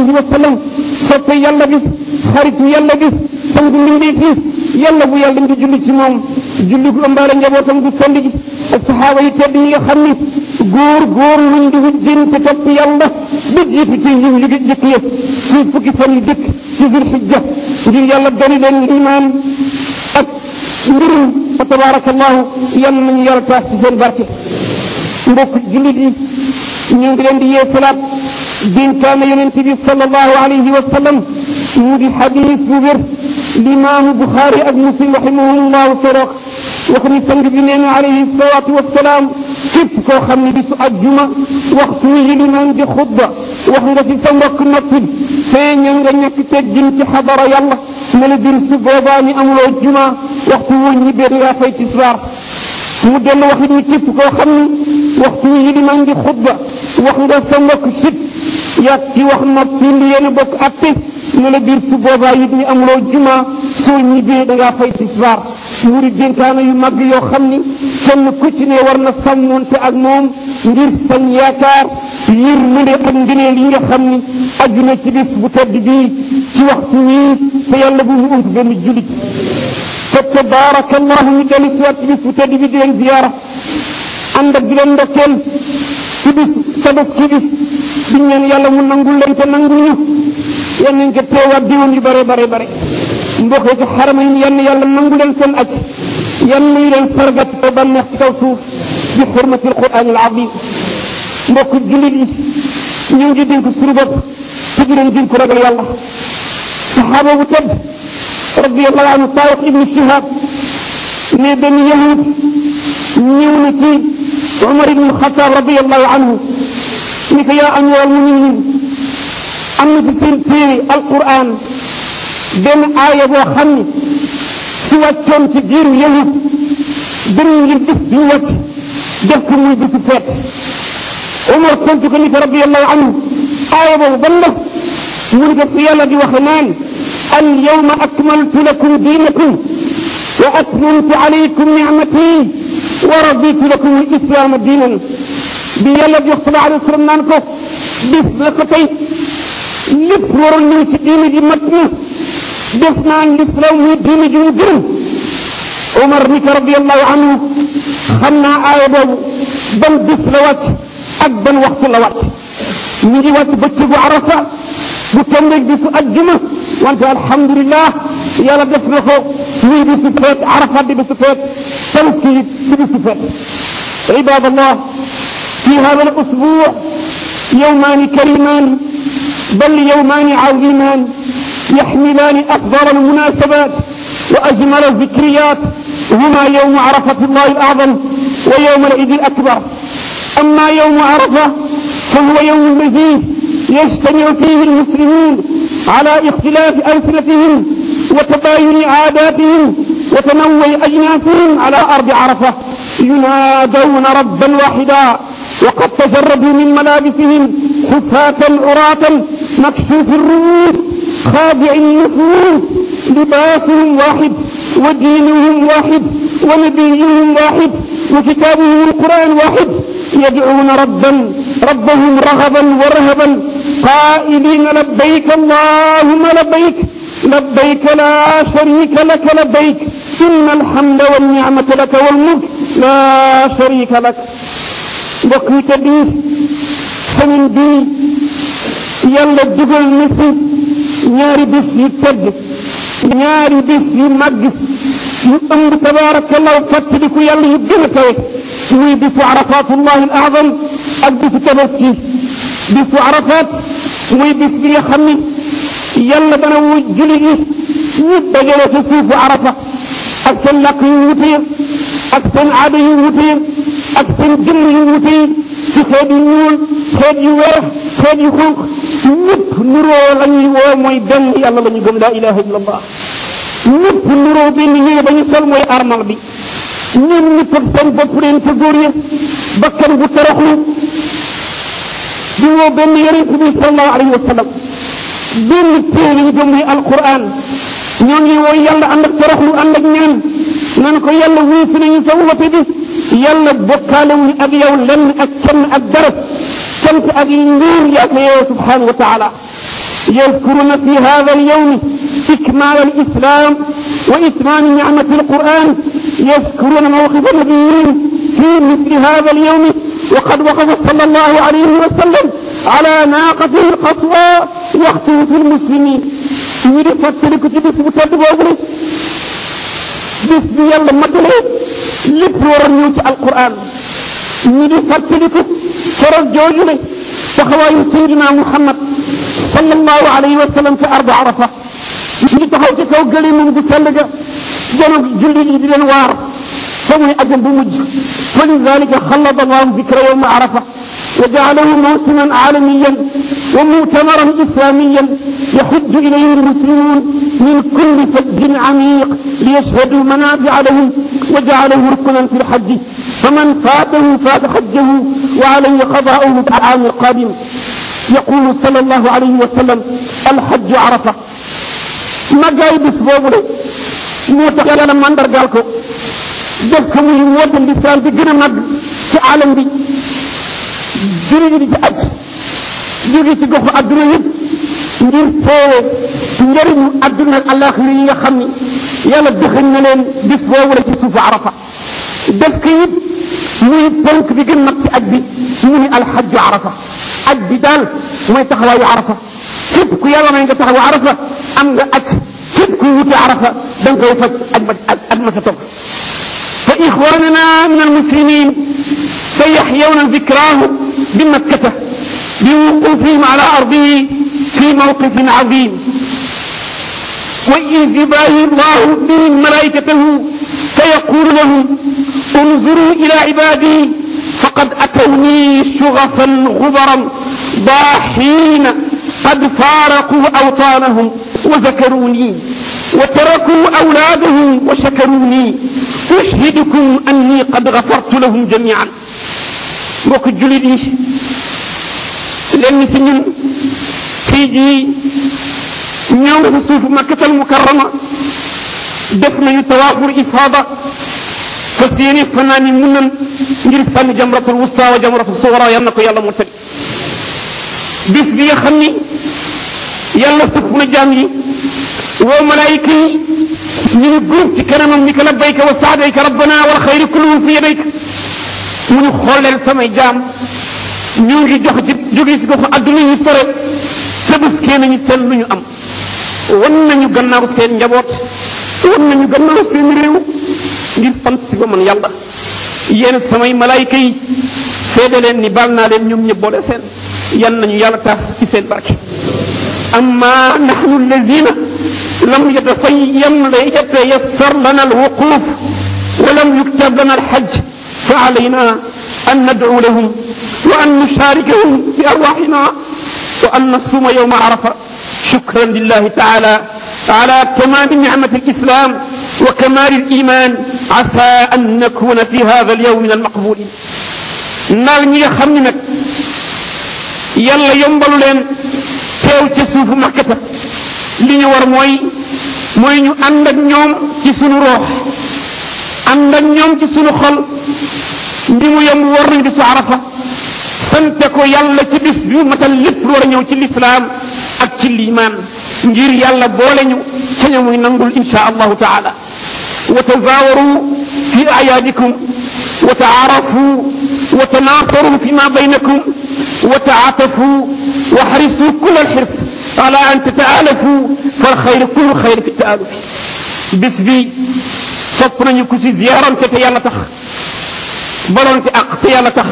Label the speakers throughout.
Speaker 1: alayhi wa sallam soppe yàlla bi xaritu yàlla bi sangu mbindee fi yàlla bu yàlla ngi julli ci moom julli gu ëmbaale njabootam gu sell gi ak saxaaba yi tedd yi nga xam ni góor luñ di wujjante topp yàlla ba jiitu ci yiw yu jëkk yëpp ci fukki fan yi dëkk ci Zulhijja ngir yàlla doni leen imaan ak mbirum fa tabarakallahu yàlla nañu yàlla taas ci seen barke mbokk jullit yi ñu ngi leen di yee salaat dénkaane yonent bi sallallahu alayhi wa sallam mu di xadis bu wér limaamu Buxaari ak Muslim rahimahumullahu sorox wax ni sang bi nee na alayhi salaatu wasalaam képp koo xam ne bisu ajjuma waxtu yi limaan di xutba wax nga ci sa mbokk noppil feeñal nga ñàkk teggin ci xadara yàlla ne la bir su boobaa ñu amuloo juma waxtu wu ñibbee dangaa fay tisbaar mu dellu wax it ni képp koo xam ni waxtu yi limaan di xutba wax nga sa mbokk sit yàgg ci wax noppi li yéen a bokk atte ne la biir su boobaa it ñu amuloo juma soo ñibbee dangaa fay tisbaar muri dénkaana yu mag yoo xam ni kenn ku ci ne war na sàmmonte ak moom ngir sañ yaakaar yërmande ak ngëneel yi nga xam ni aju na ci bis bu tedd bii ci waxtu wii te yàlla bu mu ump benn jullit te tabaarakallahu ñu dellu si waat ci bis bu tedd bi di leen ziyaara ànd ak di leen ndokkeel ci bis tabaski bis di ñaan yàlla mu nangul leen te nangul ñu yal nañ ko teewaat diwoon yu bare mbokk ci xarama yi yal na yàlla nangu leen seen aj yal nañu leen sargat te bànneex ci kaw suuf bi xurmati alquran al azim mbokk jullit yi ñu ngi dénk suñu bopp te di leen dénk ragal yàlla saxaaba bu tedd radiyallahu anhu Tariq ibnu Shihab ne benn yahud ñëw na ci Umar ibnu Xataab radiyallahu anhu ni ko yaa amiral muminin am na ci seen téere alquran benn aaya boo xam ni su wàccoon ci biiru yahud dañu ngir bis bi ñu wàcc def ko muy bisu feet Umar tontu ko ni ko radiyallahu anhu aaya boobu ban la mu ni ko fi yàlla di waxe naan al yawma akmaltu lakum diinakum wa atmamtu alaykum ni'mati wa raditu lakum al islaama diinan bi yàlla di wax sallallahu alayhi wa sallam naan ko bis la ko tey lépp waroon ñëw ci diine ji mat na def naa lislaam muy diine ji mu gërëm Umar ni ko radiyallahu anhu xam naa aaya boobu ban bis la wàcc ak ban waxtu la wàcc ñu ngi wàcc bëccëgu Arafa bu tombeeg bisu ajjuma wante alhamdulillah yàlla def na ko muy bisu feet Arafa di bisu feet tabaski di bisu feet ibadallah fi hada al usbuu yawmaani karimaani bal yawmaani azimaani يحملان أفضل المناسبات وأجمل الذكريات هما يوم عرفة الله الأعظم ويوم العيد الأكبر أما يوم عرفة فهو يوم الذي يجتمع فيه المسلمون على اختلاف ألسنتهم وتباين عاداتهم وتنوع أجناسهم على أرض عرفة ينادون ربا واحدا وقد تجردوا من ملابسهم حفاة عراة مكشوف الرؤوس خاضع النفوس لباسهم واحد ودينهم واحد ونبيهم واحد وكتابهم القرآن واحد يدعون ربهم رغبا ورهبا قائلين لبيك اللهم لبيك لبيك لا شريك لك لبيك إن الحمد والنعمة لك والملك لا شريك لك بقيت بي سمن بي يلا دقل نسي ñaari bis yu tedd ñaari bis yu màgg yu ëmb tabarakallahu fàttaliku yàlla yu gën a kawe muy bisu arafatullahi al azam ak bisu tabaski bisu arafat muy bis bi nga xam ni yàlla dana wu julli yi ñëpp dajale ci suufu arafa ak seen làkk yu wute ak seen aada yu wute ak seen jëmm yu wute ci xeet yu ñuul xeet yu weex xeet yu xonq ñëpp nuroo la ñuy woo mooy benn yàlla la ñu gëm laa ilaha illa allah ñëpp nuroo benn yére ba ñu sol mooy armal bi ñoom ñëpp ak seen bopp leen ca góor ya bakkan bu toroxlu di woo benn yonent bi sallallahu alayhi wa sallam benn téere ñu gëm muy alquran ñoo ngi woo yàlla ànd ak toroxlu ànd ak ñaan nan ko yàlla wuusu nañu sa woote bi yàlla bokkaale wuñu ak yow lenn ak kenn ak dara cant ak nguur yaa ko yow subhanahu wa taala يذكرون في هذا اليوم إكمال الإسلام وإتمام نعمة القرآن، يذكرون موقف نبيهم في مثل هذا اليوم، وقد وقف صلى الله عليه وسلم على ناقته القصوى يخطب في المسلمين. ñu di fàttaliku ci bis bu tedd boobu la bis bi yàlla matale lépp lu war a ñëw ci alquran. ñu di fàttaliku keroog jooju la taxawaayu Seydina Muhammad sallallahu alayhi wa sallam ci ardu Arafa. ñu taxaw ci kaw gëléemam gu sell ga janoog jullit yi di leen waar fa muy ajam bu mujj. fa lidalika xallada allahu dikra yawma Arafa wa jaalahu mawsiman aalamiyan wa mu'tamaran islamiyan يحج إليه المسلمون من كل فج عميق ليشهدوا منافع لهم، وجعله ركنا في الحج، فمن فاته فات حجه وعليه قضاؤه في العام القادم. يقول صلى الله عليه وسلم: الحج عرفة. ما جاي بس بوبله موتا يالا ماندار قالكو def ko muy woote l'islam bi gën a mag ci alam bi, juri di ci aj jóge ci goxu adduna yëpp ngir teewe njëriñu adduna ak àllaaxira yi nga xam ni yàlla dëxëñ na leen bis boobu la ci suufu Arafa. def ko it muy ponk bi gën mag ci aj bi mu ni alxajju Arafa. aj bi daal mooy taxawaayu Arafa. képp ku yàlla may nga taxawu Arafa am nga aj. képp ku wuti Arafa da nga koy faj aj ma sa topp. fa ixwaanana min almuslimin sayaxyawna dikraahu bi makkata بوقوفهم على أرضه في موقف عظيم، وإنزباه الله بهم ملائكته فيقول لهم: انظروا إلى عبادي فقد أتوني شغفا غبرا ضاحين قد فارقوا أوطانهم وذكروني وتركوا أولادهم وشكروني، أشهدكم أني قد غفرت لهم جميعا. mbokk jullit yi lenn ci ñun fii jii ñëw na suufu makkatal mukarrama def nañu tawaaful ifaada fas yéene fanaan yi mun nan ngir sànni jamratul wusta wa jamratul sughra. yal na ko yàlla mottali bis bi nga xam ni yàlla sëf na jaam yi woo malaayika yi ñu ngi góob ci kanamam ni ko labbayka wa saadayka rabbana wal xayru kulluhu fi yadayka. mu ñu xooleel samay jaam ñu ngi jox ci jóge ci goxu adduna yi sore tëbaskee nañu seen lu ñu am, wan nañu gannaaw seen njaboot, wan nañu gannaaw seen réew ngir sant si ba man yàlla. yéen samay malaayika yi seede leen ni baal naa leen ñoom ñëpp boole seen. yan nañu yàlla taas ci seen barke. amma nahnu allazina lam yatayassar lana alwuquf wa lam yuktab lana alhajj fa alayna أن ندعو لهم وأن نشاركهم في أرواحنا وأن نصوم يوم عرفة شكرا لله تعالى على تمام نعمة الإسلام وكمال الإيمان. عسى أن نكون في هذا اليوم من المقبولين. naal ñi nga xam ne nag yàlla yombalu leen teew ca suufu makkata li ñu war mooy ñu ànd ak ñoom ci sunu roox, ànd ak ñoom ci sunu xol. ndi mu yomb war nañ bisu Arafa sante ko yàlla ci bis bi matal lépp lu war a ñëw ci lislaam ak ci liimaan ngir yàlla boole ñu ca ña muy nangul insha allahu taala. wa tazaawaru fi ayaadikum wa taarafu wa tanaasaru fi ma baynakum wa taatafu wa xarisu kull alxirs ala an tataalafu fal xayr kullu xayr fi taalufi. bis bi sopp nañu ku si ziyaarante te yàlla tax, balonte ak te yàlla tax,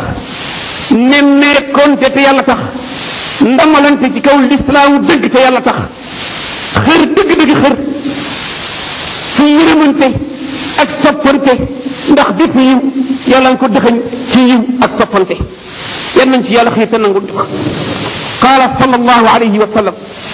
Speaker 1: nemmeekonte te yàlla tax, ndamalante ci kaw lislaamu dëgg te yàlla tax, xër dëgg-dëgg xër ci yërëmante ak soppante ndax bépp yiw yàlla nga ko dëxañ ci yiw ak soppante. yan nañ ci yàlla xiir te nangul jox. qaala sallallahu alayhi wa sallam: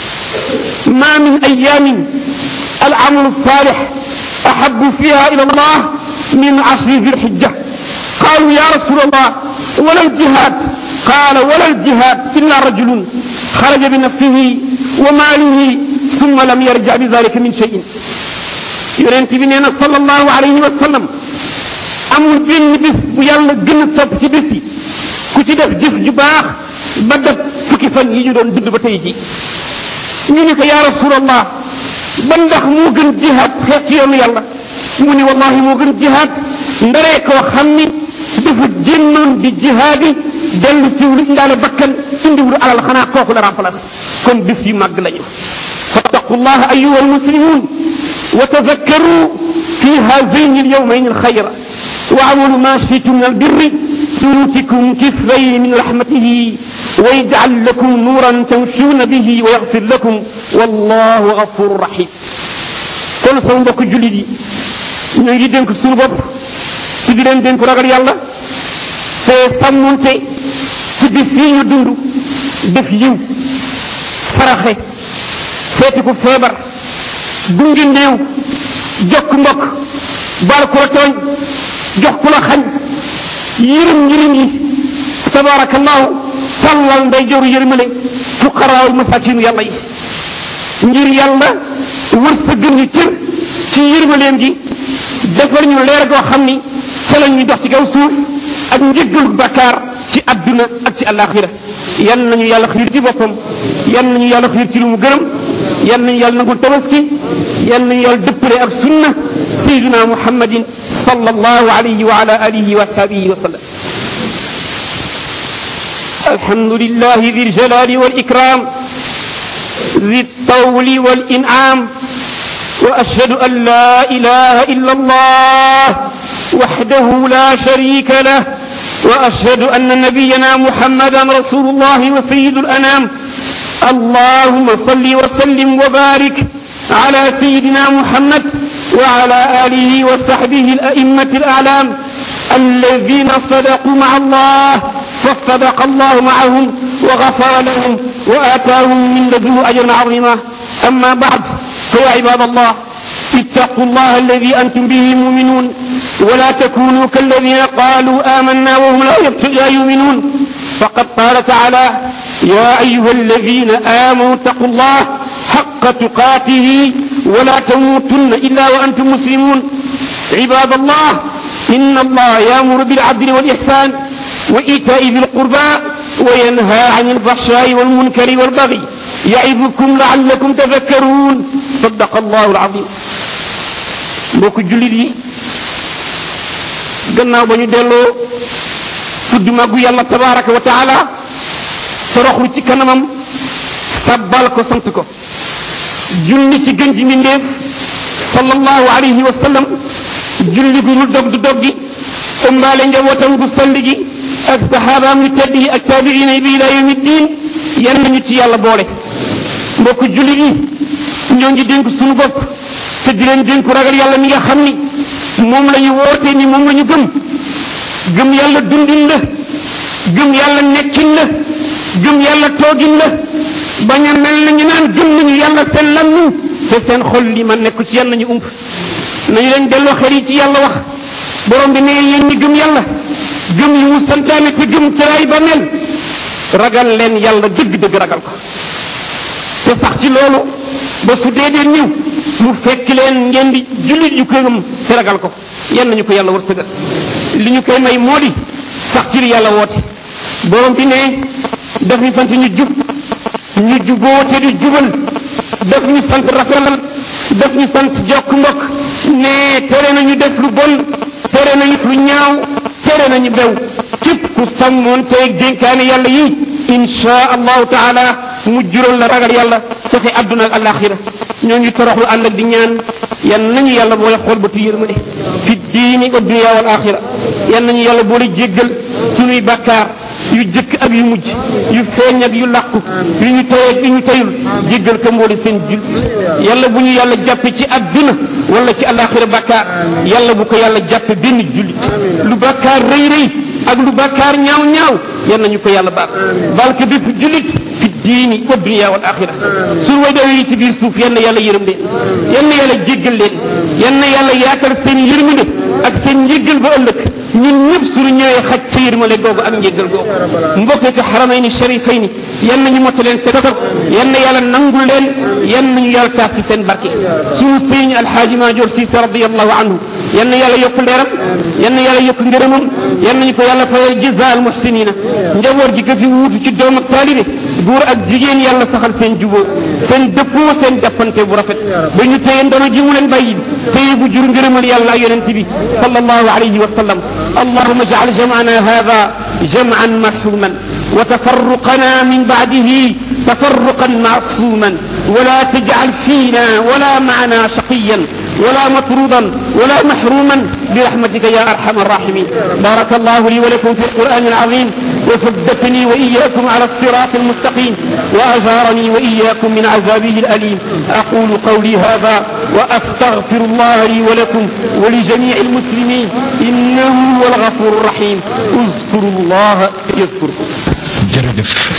Speaker 1: ma min ayaamin al amalu saalix ahabu fiha ila allah min ashri zi lxijja. قالوا يا رسول الله ولا الجهاد؟ قال ولا الجهاد إلا رجل خرج بنفسه وماله ثم لم يرجع بذلك من شيء. yonent bi nee na sallallahu alayhi wa sallam amul benn bis bu yàlla gën a topp ci bis yi ku ci def jëf ju baax ba def fukki fan yi ñu doon dund ba tey ji ñu ni ko yaa rasulallah ba ndax moo gën jihaad xeex ci yoonu yàlla mu ni wallahi moo gën jihaad ndaree koo xam ni dafa génnoon di jihaad yi dellu siwlu indaale bakkan indiwlu alal xanaa kooku la remplace kon bés yu màgg lañu fattaqullaha ayuha almuslimun wa tadakkaru fi hazaini alyawmayn alxayra wa amalu ma shi'tum min albirri يؤتكم كفلين من رحمته ويجعل لكم نورا تمشون به ويغفر لكم والله غفور رحيم kon sama mbokk jullit yi ñu ngi dénk suñu bopp ci di leen dénk ragal yàlla te sàmmonte ci bis yi ñu dund def yiw saraxe seeti ku feebar gunge néew jokk mbokk baal ku la tooñ jox ku la xañ yërëm njëriñ yi tabarakallahu tàllal nday joru yërmale fuqaraawul masakin yàlla yi ngir yàlla wërsëgal ñu cër ci yërmaleem gi defal ñu leer goo xam ni fa la ñuy dox ci kaw suuf ak njëggalu bakkaar ci adduna ak ci alaxira yan nañu yàlla xiir ci boppam yan nañu yàlla xiir ci lu mu gërëm yan nañu yàlla nangul tabaski yan nañu yàlla dëppale ak sunna sayyidina muhammadin sallallahu alayhi wa ala alihi wa sahbihi wa sallam alhamdulillahi dhil jalali wal ikram ذي الطول والإنعام وأشهد أن لا إله إلا الله وحده لا شريك له وأشهد أن نبينا محمدا رسول الله وسيد الأنام اللهم صل وسلم وبارك على سيدنا محمد وعلى آله وصحبه الأئمة الأعلام الذين صدقوا مع الله فصدق الله معهم وغفر لهم وآتاهم من لدنه أجرا عظيما أما بعد فيا عباد الله اتقوا الله الذي أنتم به مؤمنون ولا تكونوا كالذين قالوا آمنا وهم لا يؤمنون فقد قال تعالى يا أيها الذين آمنوا اتقوا الله حق تقاته ولا تموتن إلا وأنتم مسلمون عباد الله إن الله يأمر بالعدل والإحسان وإيتاء ذي القربى وينهى عن الفحشاء والمنكر والبغي يعظكم لعلكم تذكرون صدق الله العظيم mbokk jullit yi gannaaw ba ñu delloo tudd màggu yàlla tabaraka wa taala toroxlu ci kanamam sabbal ko sant ko julli ci gën ji mbindeef sallallahu alayhi wa sallam julli gu dul dog du dog gi ëmbaale njabootam gu sell gi ak saxaabaam yu tedd yi ak taabiina yi bi ila yawmi diin yan nañu ci yàlla boole mbokk jullit yi ñoo ngi dénk suñu bopp te di leen dénku ragal yàlla mi nga xam ni moom la ñu woote ni moom la ñu gëm yàlla dundin la gëm yàlla nekkin la gëm yàlla toogin la bañ a mel na ñu naan gëm nañu yàlla seen lammiñ te seen xol li man nekku ci yàlla nañu ump nañu leen delloo xel yi ci yàlla wax borom bi ne yéen ñi gëm yàlla gëm yi mu santaane te gëm caraay ba mel ragal leen yàlla dëgg-dëgg ragal ko te sax ci loolu ba su dee ñëw mu fekk leen ngeen di jullit yu ko gëm te ragal ko yan nañu ko yàlla wërsëgal li ñu koy may moo di sax ci li yàlla woote borom bi ne daf ñu sant ñu jub ñu juboo te di jubal daf ñu sant rafetal daf ñu sant jokk mbokk ne tere nañu def lu bon tere nañu lu ñaaw tere nañu bew képp ku sàmmoon teeg dénkaane yàlla yi insha allahu taala mu jural la ragal yàlla fexe adduna ak alaxira ñoo ngi toroxlu ànd ak di ñaan yan nañu yàlla boole xool ba tu yërmande fi diini wa dunya wal axira yan nañu yàlla boole jéggal sunuy bakkaar yu jëkk ak yu mujj yu feeñ ak yu làqu yu ñu tayee yu ñu tayul jéggal ko mboole seen jul yàlla bu ñu yàlla jàppe ci adduna wala ci alaxira bakkaar yàlla bu ko yàlla jàppe benn jullit lu bakkaar rëy rëy ak lu bakkaar ñaaw ñaaw yan nañu ko yàlla baal baal ko bépp jullit fi diini wa dunya wal axira suñu way daw yi ci biir suuf yan na yàlla yërëm leen yan na yàlla jéggal leen yan na yàlla yaatal seen yërmande ak seen njéggal ba ëllëg ñun ñëpp suñu ñëwee xaj sa yërmale googu ak njéggal googu mbokk ci xaramayni sharifayni yan nañu motta leen te tatak yan na yàlla nangul leen yan nañu yàlla taas ci seen barke suñu sëriñ alxaaji Maajoor Siise radiyallahu anhu yan na yàlla yokk leeram yan na yàlla yokk ngërëmam yan nañu ko yàlla fayal jazaa al muhsinina njaboot gi ko fi wuutu ci doom ak taalibe góor ak jigéen yàlla saxal seen jubóo seen dëppoo seen jàppante bu rafet ba ñu téye ndono ji mu leen bàyyi téye bu jur ngërëmal yàlla ak yonent bi sallallahu alayhi wa sallam allahumma ij'al jam'ana hadha jam'an marhuman wa tafarruqana min ba'dihi tafarruqan ma'suman wa la taj'al fina wala ma'ana shaqiyan ولا مطرودا ولا محروما برحمتك يا ارحم الراحمين بارك الله لي ولكم في القرآن العظيم وثبتني واياكم على الصراط المستقيم واجارني واياكم من عذابه الاليم اقول قولي هذا واستغفر الله لي ولكم ولجميع المسلمين انه هو الغفور الرحيم اذكروا الله يذكركم.